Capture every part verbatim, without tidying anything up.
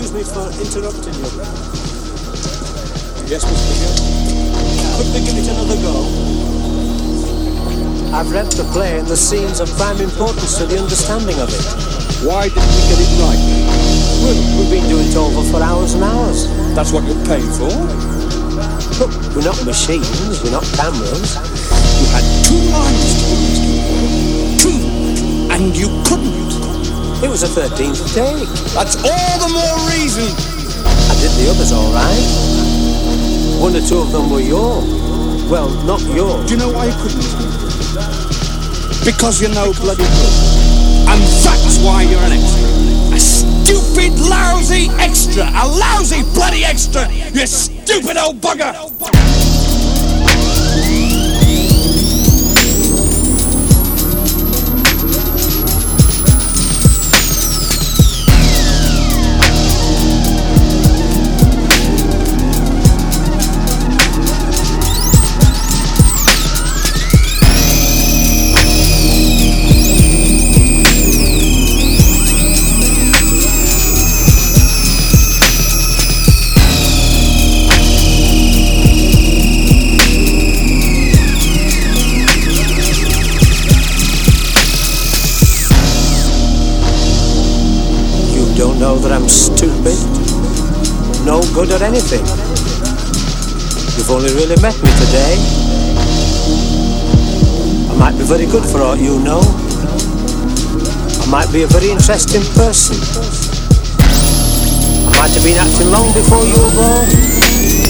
excuse me for interrupting you. Yes, Mister McGill? Could we give it another go? I've read the play and the scene's of prime importance to the understanding of it. Why didn't we get it right? Well, we've been doing it over for hours and hours. That's what you're paying for? Look, we're not machines, we're not cameras. You had two lines to use. Two. And you couldn't. It was a thirteenth take. That's all the more reason. I did the others all right. One or two of them were yours. Well, not yours. Do you know why you couldn't? Because you're no bloody good. And that's why you're an extra. A stupid, lousy extra. A lousy bloody extra. You stupid old bugger. Don't know that I'm stupid, no good at anything. You've only really met me today. I might be very good for all you know. I might be a very interesting person. I might have been acting long before you were born.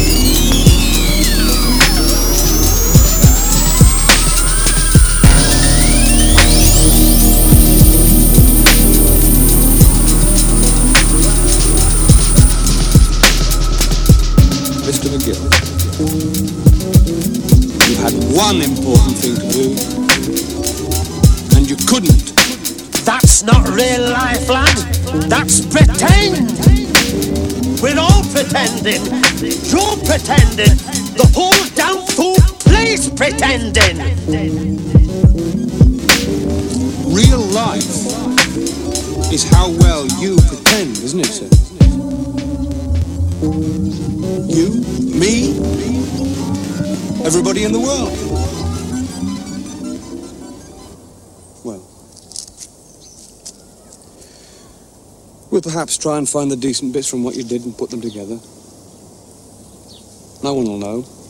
Mister McGill, you had one important thing to do, and you couldn't. That's not real life, lad. That's pretend. We're all pretending. You're pretending. The whole damn fool place pretending. Real life is how well you pretend, isn't it, sir? You, me, everybody in the world. Well, we'll perhaps try and find the decent bits from what you did and put them together. No one will know.